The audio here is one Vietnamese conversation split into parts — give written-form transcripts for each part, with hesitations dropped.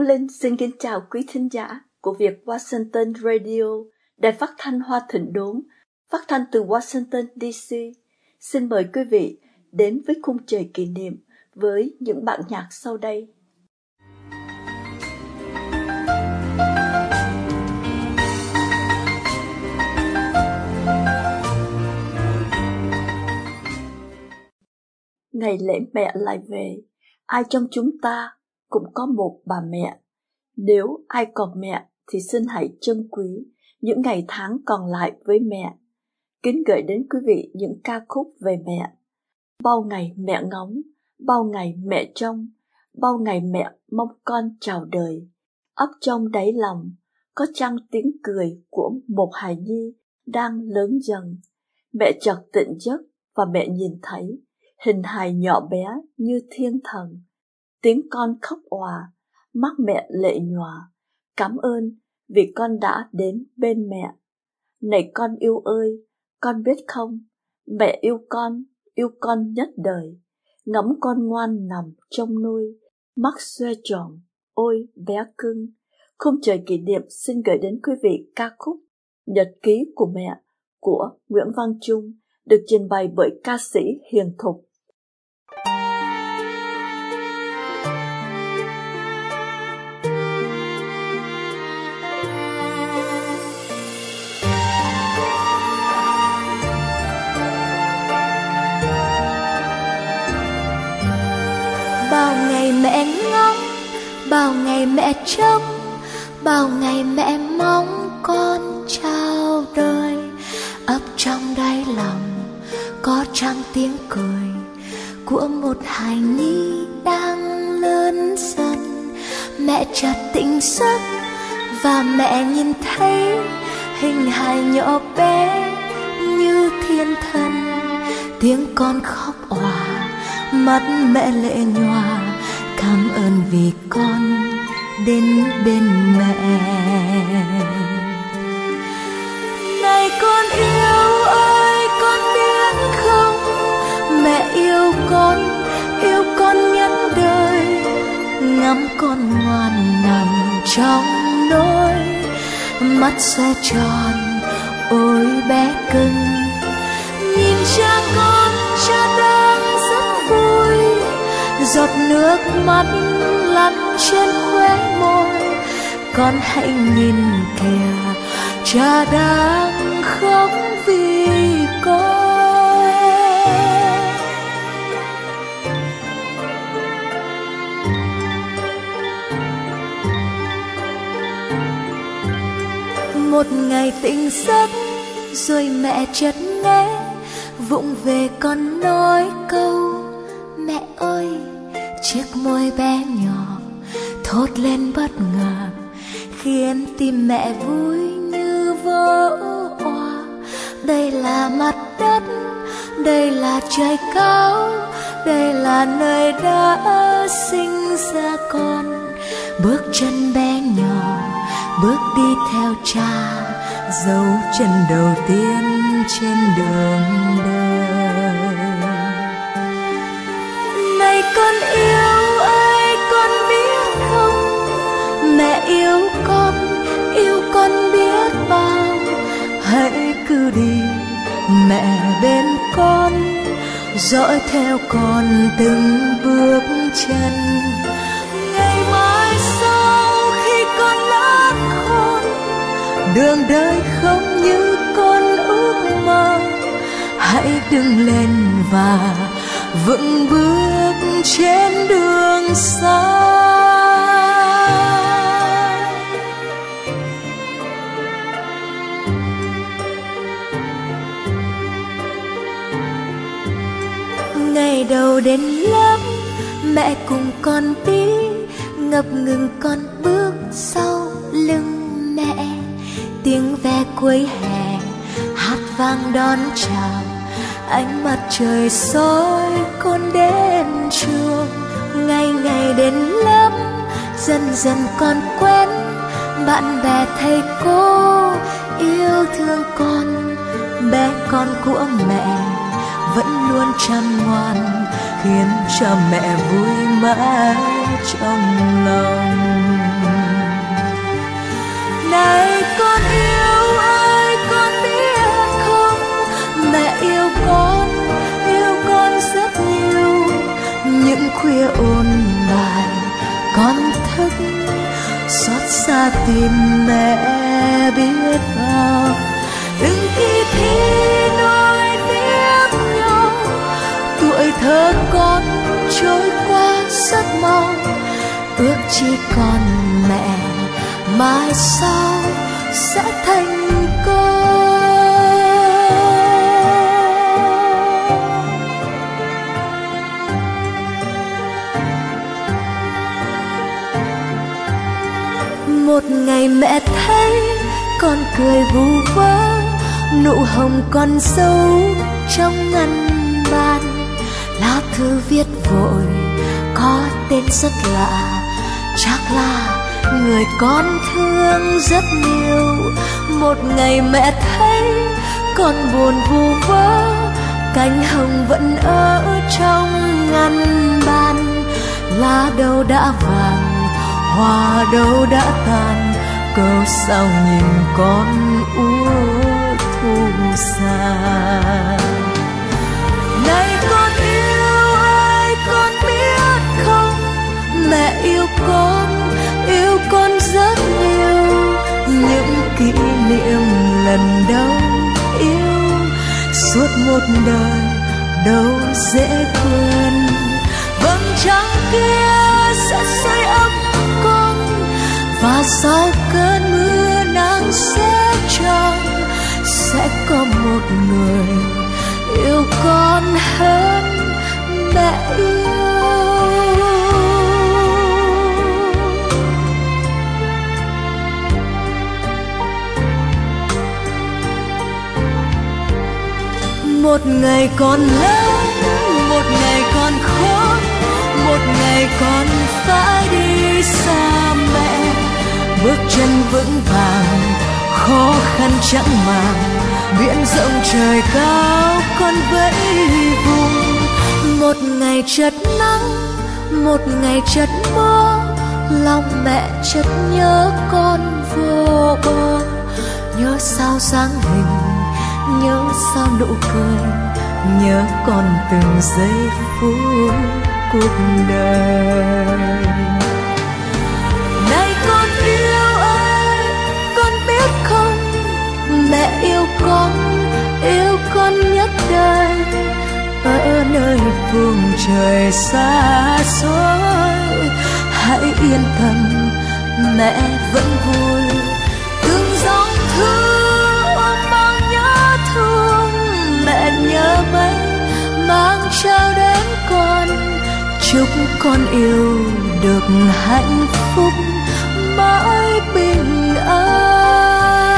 Linh xin kính chào quý thính giả của Việt Washington Radio, đài phát thanh Hoa Thịnh Đốn, phát thanh từ Washington DC. Xin mời quý vị đến với khung trời kỷ niệm với những bản nhạc sau đây. Ngày lễ mẹ lại về, ai trong chúng ta cũng có một bà mẹ. Nếu ai còn mẹ thì xin hãy trân quý những ngày tháng còn lại với mẹ. Kính gửi đến quý vị những ca khúc về mẹ. Bao ngày mẹ ngóng, bao ngày mẹ trông, bao ngày mẹ mong con chào đời. Ấp trong đáy lòng có chăng tiếng cười của một hài nhi đang lớn dần. Mẹ chợt tỉnh giấc và mẹ nhìn thấy hình hài nhỏ bé như thiên thần. Tiếng con khóc òa, mắt mẹ lệ nhòa. Cảm ơn vì con đã đến bên mẹ. Này con yêu ơi, con biết không, mẹ yêu con nhất đời. Ngắm con ngoan nằm trong nôi, mắt xoe tròn, ôi bé cưng. Khung trời kỷ niệm xin gửi đến quý vị ca khúc Nhật ký của mẹ của Nguyễn Văn Trung, được trình bày bởi ca sĩ Hiền Thục. Bao ngày mẹ ngóng, bao ngày mẹ trông, bao ngày mẹ mong con chào đời. Ấp trong đáy lòng có trăng tiếng cười của một hài nhi đang lớn dần. Mẹ chợt tỉnh giấc và mẹ nhìn thấy hình hài nhỏ bé như thiên thần. Tiếng con khóc òa, mắt mẹ lệ nhòa. Cảm ơn vì con đến bên mẹ. Này con yêu ơi, con biết không, mẹ yêu con nhất đời. Ngắm con ngoan nằm trong nôi, mắt xoe tròn, ôi bé cưng. Nhìn cha con, cha đang rất vui, giọt nước mắt lăn trên khóe môi. Con hãy nhìn kìa, cha đang khóc vì con. Một ngày tỉnh giấc rồi mẹ chợt nghe vụng về con nói câu mẹ ơi. Chiếc môi bé nhỏ thốt lên bất ngờ, khiến tim mẹ vui như vỡ òa. Đây là mặt đất, đây là trời cao, đây là nơi đã sinh ra con. Bước chân bé nhỏ bước đi theo cha, dấu chân đầu tiên trên đường đời. Này con yêu ơi, con biết không, mẹ yêu con biết bao. Hãy cứ đi mẹ bên con, dõi theo con từng bước chân. Ngày mai sau khi con lớn khôn, đường đời không như con ước mơ. Hãy đứng lên và vững bước trên đường xa. Ngày đầu đến lớp, mẹ cùng con đi, ngập ngừng con bước sau lưng mẹ. Tiếng ve cuối hè hát vang đón chào, ánh mặt trời soi con đến trường. Ngày ngày đến lớp, dần dần con quen bạn bè thầy cô yêu thương con. Bé con của mẹ vẫn luôn chăm ngoan, khiến cho mẹ vui mãi trong lòng. Này con yêu ơi, con biết không, mẹ yêu con rất nhiều. Những khuya ôn bài con thức, xót xa tìm mẹ biết bao. Từng kỳ thi nối tiếp nhau, tuổi thơ con trôi qua rất mau. Ước chỉ còn mẹ mai sau sẽ thành công. Một ngày mẹ thấy con cười vu vơ, nụ hồng con dấu trong ngăn bàn. Lá thư viết vội có tên rất lạ, chắc là người con thương rất nhiều. Một ngày mẹ thấy con buồn vu vơ, cánh hồng vẫn ở trong ngăn bàn. Lá đâu đã vàng, hoa đâu đã tàn, câu sao nhìn con úa thu xa. Này con yêu ơi, con biết không, mẹ yêu con rất nhiều. Những kỷ niệm lần đầu yêu, suốt một đời đâu dễ quên. Vầng trăng kia sẽ sưởi ấm con, và sau cơn mưa nắng sẽ tròn. Sẽ có một người yêu con hơn mẹ yêu. Một ngày con lớn, một ngày con khóc, một ngày con phải đi xa mẹ. Bước chân vững vàng, khó khăn chẳng màng, biển rộng trời cao con vẫy vùng. Một ngày chợt nắng, một ngày chợt mưa, lòng mẹ chợt nhớ con vô bờ. Nhớ sao dáng hình, nhớ sao nụ cười, nhớ con từng giây phút cuộc đời. Này con yêu ơi, con biết không, mẹ yêu con nhất đời. Ở nơi phương trời xa xôi, hãy yên tâm, mẹ vẫn vui. Từng dòng thư ôm mang nhớ thương, mẹ nhớ mấy mang trao đến con. Chúc con yêu được hạnh phúc mãi bình an.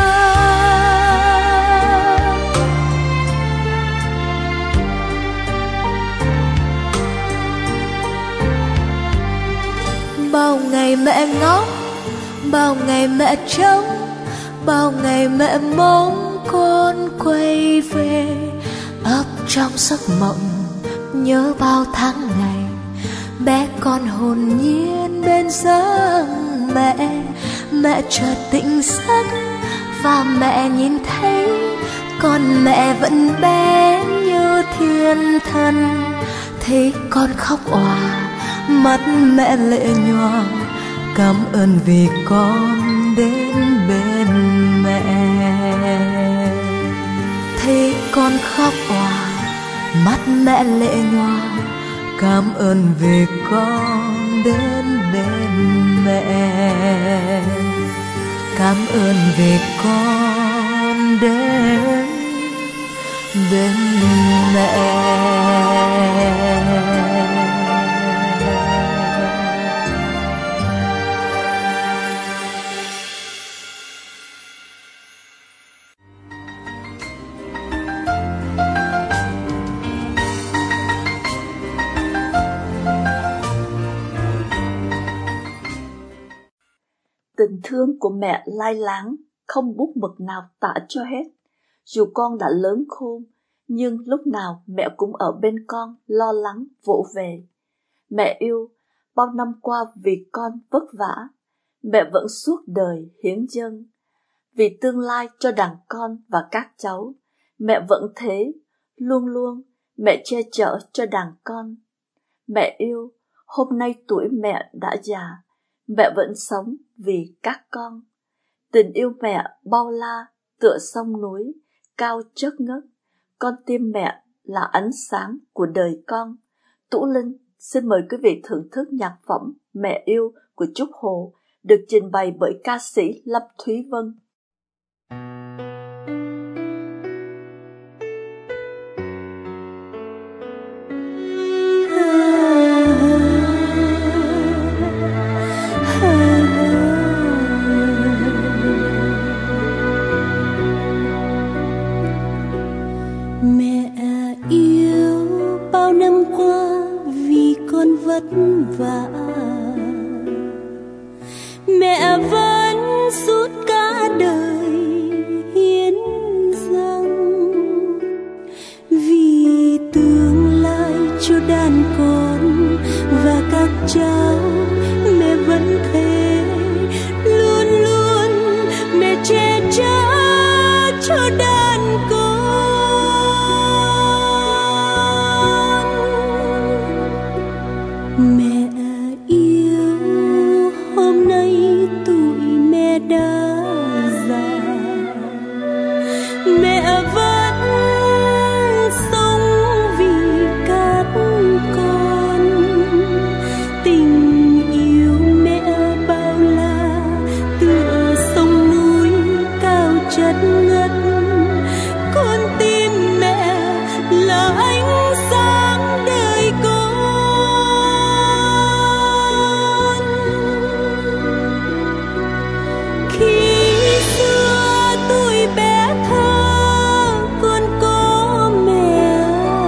Bao ngày mẹ ngóng, bao ngày mẹ trông, bao ngày mẹ mong con quay về. Ấp trong giấc mộng nhớ bao tháng ngày, bé con hồn nhiên bên giấc mẹ. Mẹ chợt tỉnh giấc và mẹ nhìn thấy con mẹ vẫn bé như thiên thần. Thấy con khóc òa, mắt mẹ lệ nhòa, cảm ơn vì con đến bên mẹ. Thấy con khóc òa, mắt mẹ lệ nhòa, cảm ơn vì con đến bên mẹ. Cảm ơn vì con đến bên mẹ. Tình thương của mẹ lai láng, không bút mực nào tả cho hết. Dù con đã lớn khôn, nhưng lúc nào mẹ cũng ở bên con, lo lắng, vỗ về. Mẹ yêu, bao năm qua vì con vất vả, mẹ vẫn suốt đời hiến dâng. vì tương lai cho đàn con và các cháu. Mẹ vẫn thế, luôn luôn mẹ che chở cho đàn con. Mẹ yêu, hôm nay tuổi mẹ đã già, mẹ vẫn sống vì các con. Tình yêu mẹ bao la tựa sông núi, cao chót ngất. Con tim mẹ là ánh sáng của đời con. Tú Linh xin mời quý vị thưởng thức nhạc phẩm Mẹ Yêu của Trúc Hồ, được trình bày bởi ca sĩ Lâm Thúy Vân. Mẹ yêu, bao năm qua vì con vất vả, mẹ vẫn suốt cả đời hiến dâng vì tương lai cho đàn con và các cháu. Mẹ vẫn thế, luôn luôn mẹ che chở cho đàn con. Mẹ yêu, hôm nay tuổi mẹ đã già, mẹ vẫn sống vì các con. Tình yêu mẹ bao la tựa sông núi cao chất ngất. Con tim mẹ là ánh sáng đời con. Khi xưa tuổi bé thơ con có mẹ,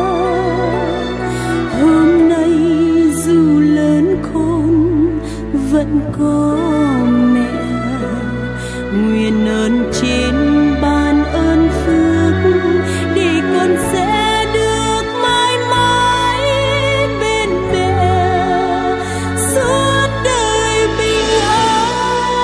hôm nay dù lớn khôn vẫn có mẹ. Nguyện ơn trên ban ơn phước để con sẽ được mãi mãi bên mẹ suốt đời bình an.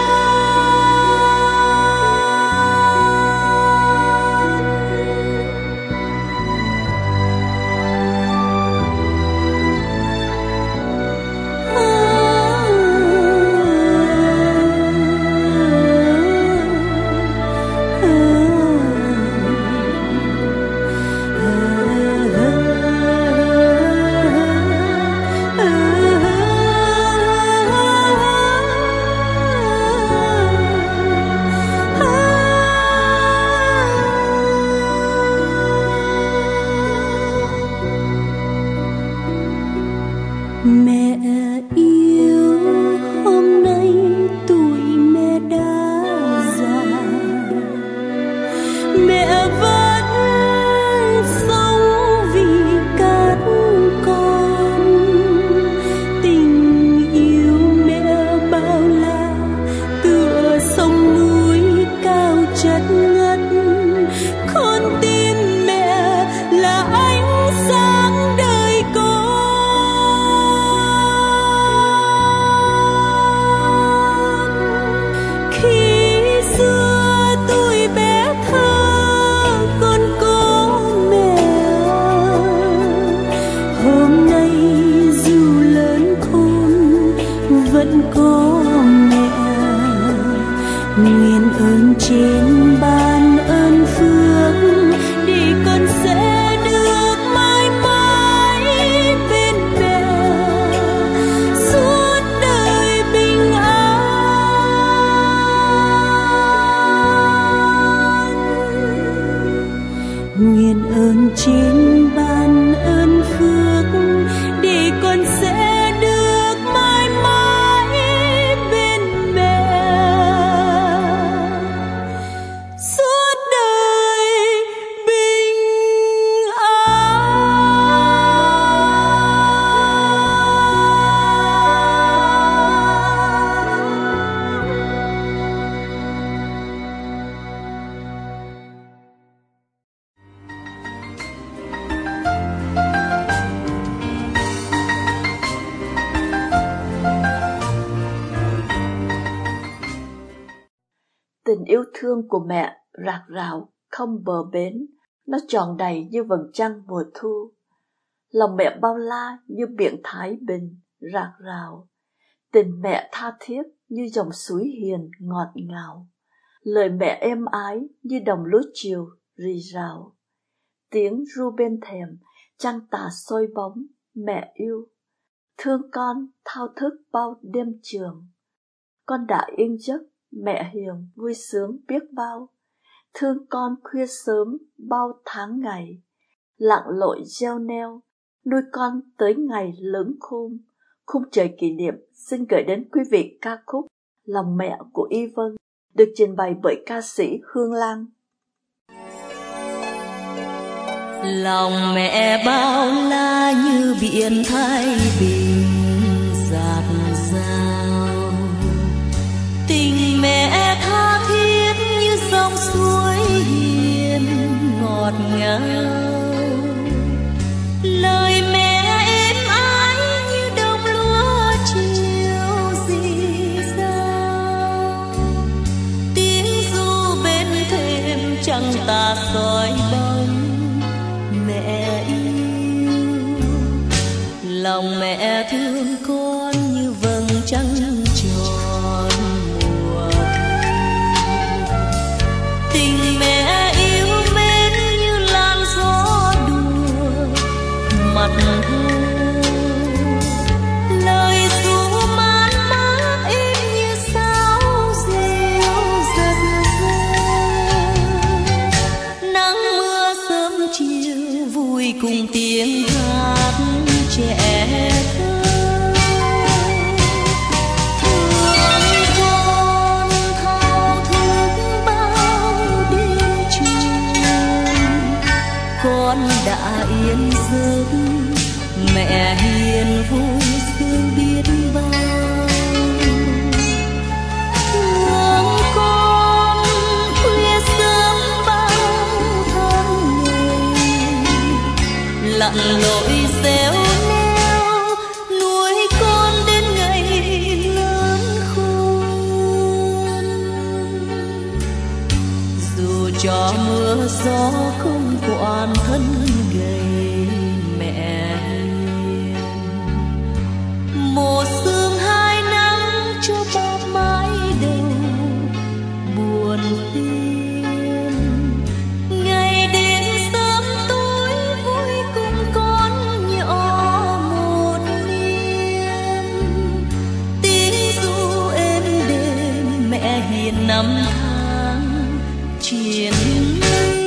Mẹ yêu, hôm nay tuổi mẹ đã già, mẹ vẫn sống vì các con. Tình yêu mẹ bao la tựa sông núi cao chất ngất. Con tim mẹ là ánh sáng đời con. Khi xưa tuổi bé thơ con có mẹ, hôm nay dù lớn khôn vẫn có mẹ. Nguyện ơn trên ban ơn phước để con sẽ được mãi mãi bên mẹ suốt đời bình an. Nguyện ơn trên ban ơn phước để con sẽ được mãi mãi bên mẹ suốt đời bình an. Tình yêu thương của mẹ rạc rào không bờ bến, nó tròn đầy như vầng trăng mùa thu. Lòng mẹ bao la như biển Thái Bình rạc rào. Tình mẹ tha thiết như dòng suối hiền ngọt ngào. Lời mẹ êm ái như đồng lúa chiều rì rào. Tiếng ru bên thềm, trăng tà soi bóng, mẹ yêu. Thương con thao thức bao đêm trường. Con đã yên giấc, mẹ hiền vui sướng biết bao. Thương con khuya sớm bao tháng ngày. Lặn lội gieo neo, nuôi con tới ngày lớn khôn. Khung trời kỷ niệm xin gửi đến quý vị ca khúc Lòng Mẹ của Y Vân, được trình bày bởi ca sĩ Hương Lan. Lòng mẹ bao la như biển Thái Bình dạt dào, tình mẹ tha thiết như dòng suối hiền ngọt ngào. Lời mẹ êm ái như đồng lúa chiều rì rào. Tiếng ru bên thềm trăng tà soi bóng, mẹ yêu. Lòng mẹ thương con như vầng trăng tròn mùa thu. Tình mẹ yêu mến như làn gió đùa mặt hồ. Lời ru mát mát êm như sáo rêu rật rơ. Nắng mưa sớm chiều vui cùng tiếng hát trẻ thơ. Thương con thao thức bao đêm trường. Con đã yên giấc, mẹ hiền vui sướng biết bao. Thương con khuya sớm bao tháng ngày. Lặn lội xéo neo nuôi con đến ngày lớn khôn. Dù cho mưa gió không quản thân gầy mẹ hiền. Một sương hai nắng cho bạt mái đầu buồn phiền. Ngày đến sớm tối vui cùng con nhỏ một niên. Tiếng ru êm đềm mẹ hiền năm tháng triền miên.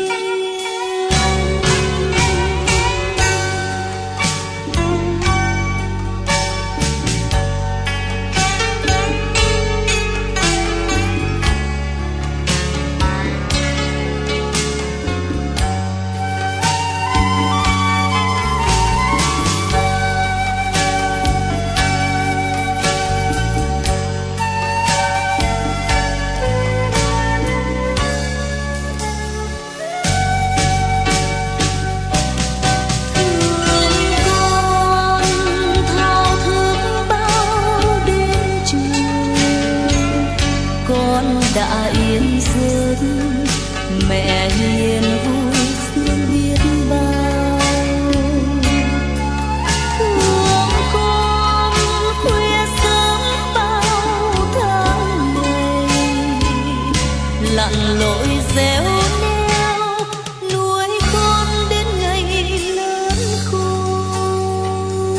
Đã yên giấc, mẹ hiền vui sướng biết bao. Thương con khuya sớm bao tháng ngày. Lặn lội gieo neo nuôi con đến ngày lớn khôn.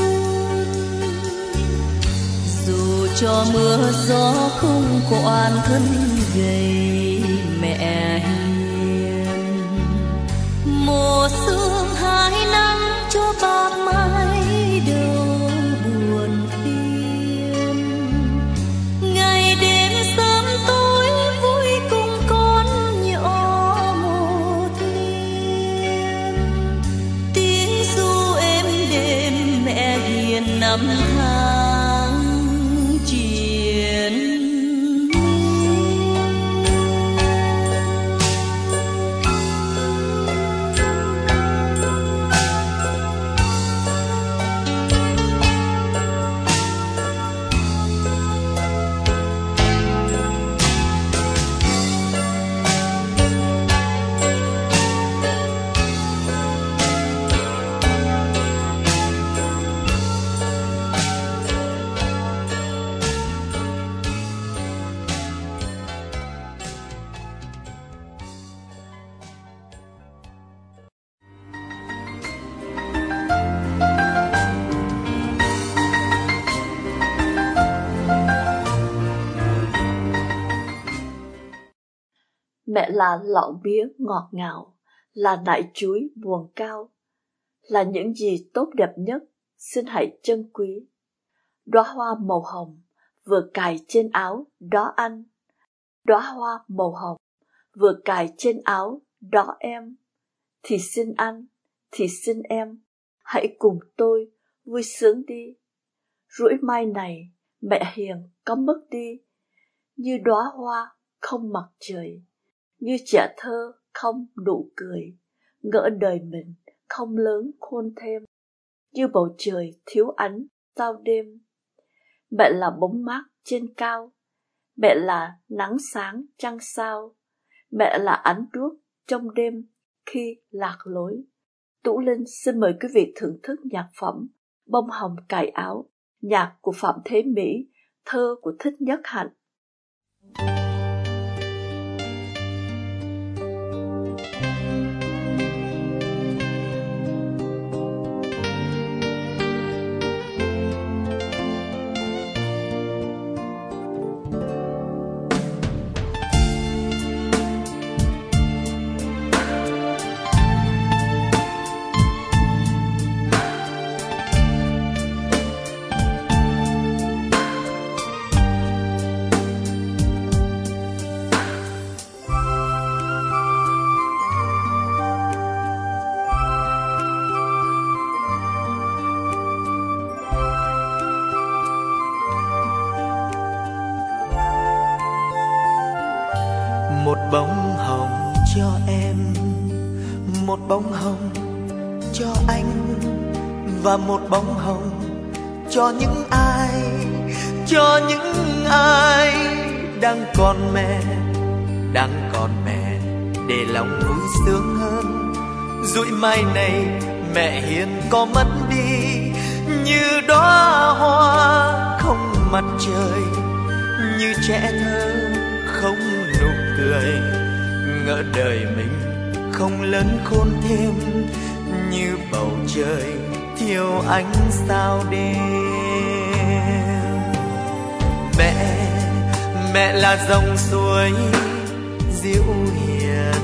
Dù cho mưa gió không quản thân gầy mẹ hiền. Mùa sương hai nắng cho bạt mái đầu buồn phiền. Ngày đêm sớm tối vui cùng con nhỏ một niên. Tiếng ru êm đềm mẹ hiền năm tháng triền. Mẹ là lọ mía ngọt ngào, là nải chuối buồng cao, là những gì tốt đẹp nhất, xin hãy trân quý. Đóa hoa màu hồng vừa cài trên áo đó anh, đóa hoa màu hồng vừa cài trên áo đó em, thì xin anh, thì xin em, hãy cùng tôi vui sướng đi. Rủi mai này mẹ hiền có mất đi, như đóa hoa không mặt trời, như trẻ thơ không nụ cười, ngỡ đời mình không lớn khôn thêm, như bầu trời thiếu ánh sao đêm. Mẹ là bóng mát trên cao, mẹ là nắng sáng trăng sao, mẹ là ánh đuốc trong đêm khi lạc lối. Tú Linh xin mời quý vị thưởng thức nhạc phẩm Bông hồng cài áo, nhạc của Phạm Thế Mỹ, thơ của Thích Nhất Hạnh. Một bông hồng cho em, một bông hồng cho anh, và một bông hồng cho những ai đang còn mẹ, để lòng vui sướng hơn. Dụi mai này mẹ hiền có mất đi, như đóa hoa không mặt trời, như trẻ thơ không nụ cười, ngỡ đời mình không lớn khôn thêm, như bầu trời thiếu ánh sao đêm. Mẹ là dòng suối dịu hiền,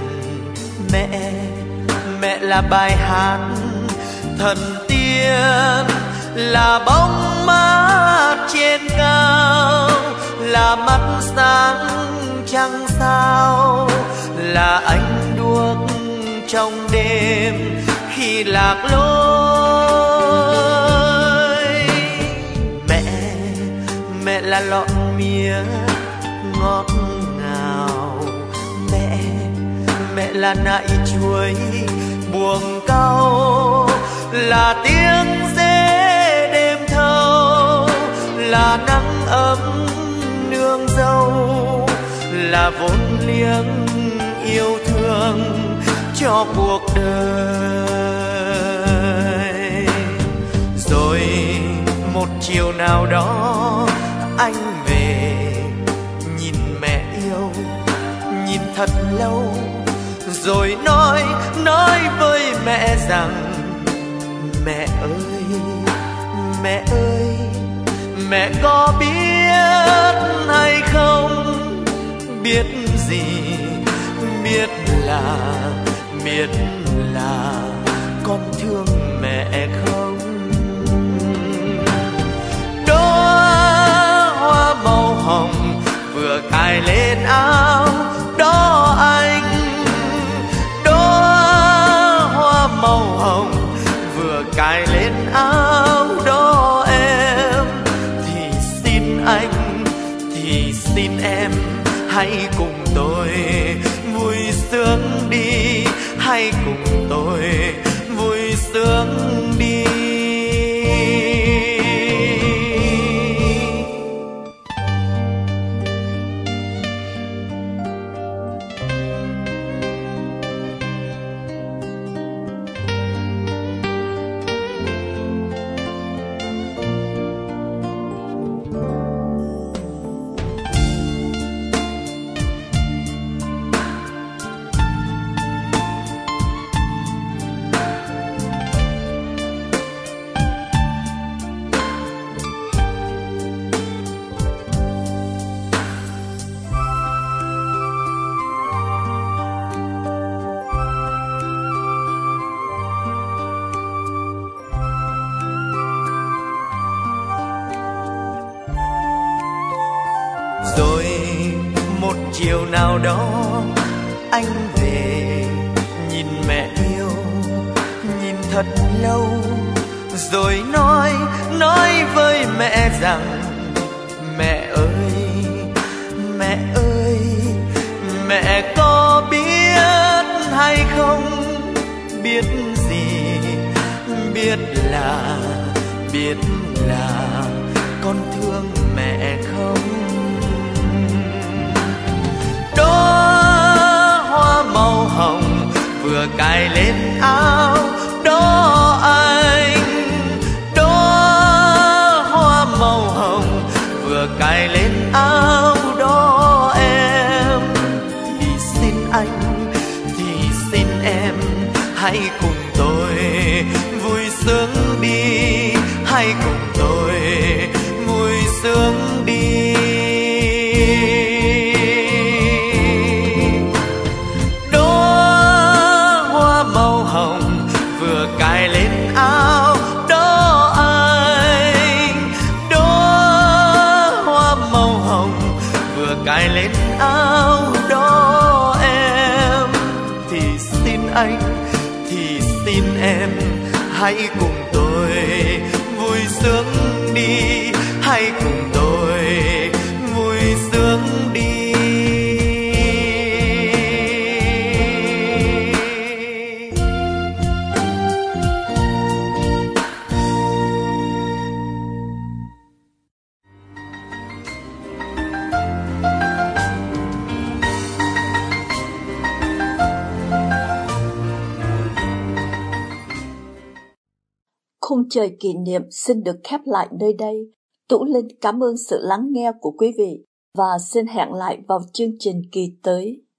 mẹ là bài hát thần tiên, là bóng mát trên cao, là mắt sáng trăng sao, là ánh đuốc trong đêm khi lạc lối. Mẹ là lọ mía ngọt ngào, mẹ là nại chuối buồng cau, là tiếng dế đêm thâu, là nắng ấm nương dâu, là vốn liếng yêu thương cho cuộc đời. Rồi một chiều nào đó anh về, nhìn mẹ yêu, nhìn thật lâu, rồi nói với mẹ rằng: mẹ ơi, mẹ có biết hay không, biết gì, biết là con thương mẹ không. Đóa hoa màu hồng vừa cài lên áo đó anh, đóa hoa màu hồng vừa cài lên áo đó em, thì xin anh, thì xin em, hãy cùng tôi vui sướng đi, hãy cùng tôi vui sướng đi. nào đó anh về nhìn mẹ yêu, nhìn thật lâu rồi nói với mẹ rằng mẹ ơi, mẹ ơi, mẹ có biết hay không, biết gì, biết là con thương mẹ không. Đó hoa màu hồng vừa cài lên áo đó anh, đó hoa màu hồng vừa cài lên áo đó em. Thì xin anh, thì xin em, hãy cùng tôi vui sướng đi, hãy cùng tôi vui sướng đi. Đó hoa màu hồng vừa cài lên áo đó anh, đó hoa màu hồng vừa cài lên áo đó em. Thì xin anh, thì xin em, hãy cùng tôi vui sướng đi, hãy cùng tôi vui sướng đi. Khung trời kỷ niệm xin được khép lại nơi đây. Tú Linh cảm ơn sự lắng nghe của quý vị và xin hẹn lại vào chương trình kỳ tới.